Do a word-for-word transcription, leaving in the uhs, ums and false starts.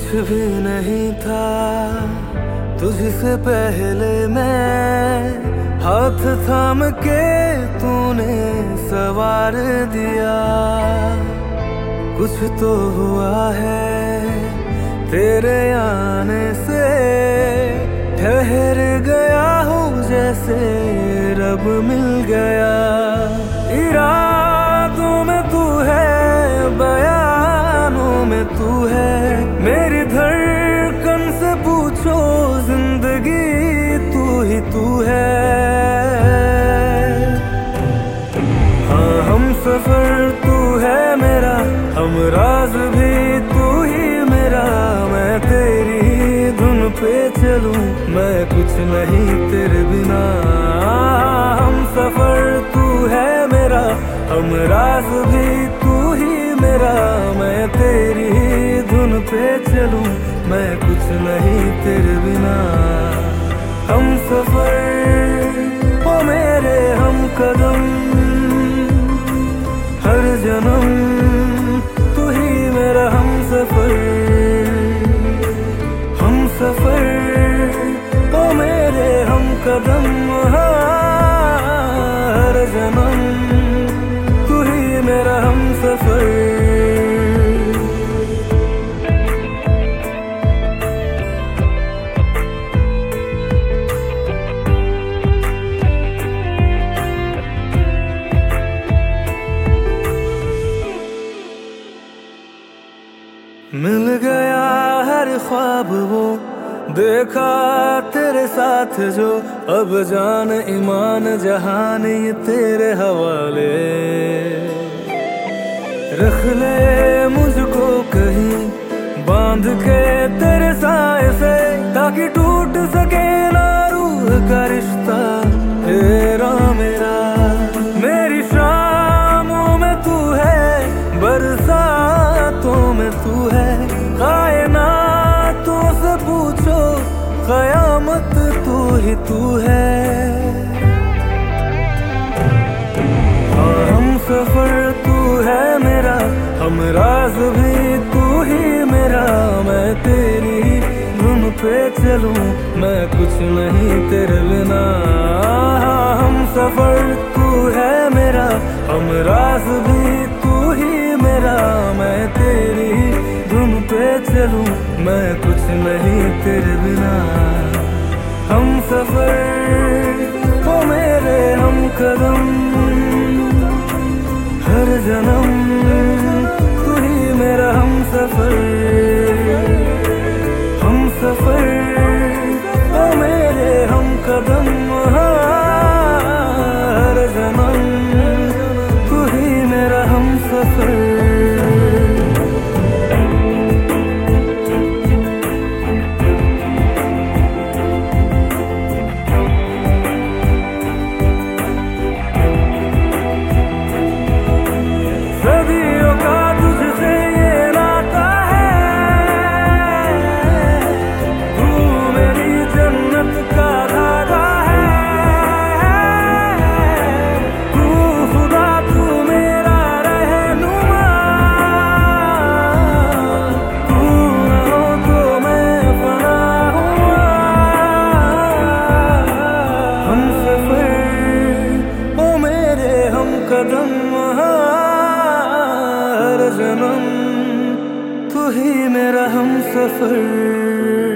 भी नहीं था तुझसे पहले मैं, हाथ थाम के तूने सवार दिया। कुछ तो हुआ है तेरे आने से, ठहर गया हूँ जैसे रब मिल गया। इरादों में तू है, बयानों में तू है, मेरी धड़कन से पूछो जिंदगी तू ही तू है। हाँ हम सफर तू है मेरा, हम राज भी तू ही मेरा। मैं तेरी धुन पे चलूं, मैं कुछ नहीं तेरे बिना। हम सफर तू है मेरा, हम राज भी तू ही मेरा। मैं तेरी धुन पे चलूं, मैं कुछ नहीं तेरे बिना। हम सफर ओ मेरे हम कदम, हर जन्म तू ही मेरा हम सफर। हम सफर ओ मेरे हम कदम, हर जन्म तू ही मेरा हम सफर। मिल गया हर ख्वाब वो देखा तेरे साथ जो, अब जान ईमान जहान ये तेरे हवाले। रख ले मुझको कहीं बांध के तेरे साए से, ताकि टूट सके ना रूह का रिश्ता तेरा मेरा। मेरी शामों में तू है, बरसातों में तू है, कायनातों से पूछो कयामत तू ही तू है। हाँ हम सफर तू है मेरा, हम राज भी तू ही मेरा। मैं तेरी धुन पे चलूं, मैं कुछ नहीं तेरे बिना। हाँ हम सफर तू है मेरा, हम राज भी तू ही मेरा। मैं तेरी धुन पे चलूं, मैं कुछ नहीं तेरे बिना। हम सफर ओ मेरे हम कदम, हर जन्म तू ही मेरा हम सफर। हम सफर ओ मेरे हम कदम, हर जन्म तू ही मेरा हम सफर। सदियों का तुझसे ये नाता है, तू मेरी जन्नत का धागा है। तू खुदा तू मेरा रहनुमा, तू न हो तो मैं फना हुआ। हम सफर ओ मेरे हम कदम, हर जन्म तू ही मेरा हम सफर।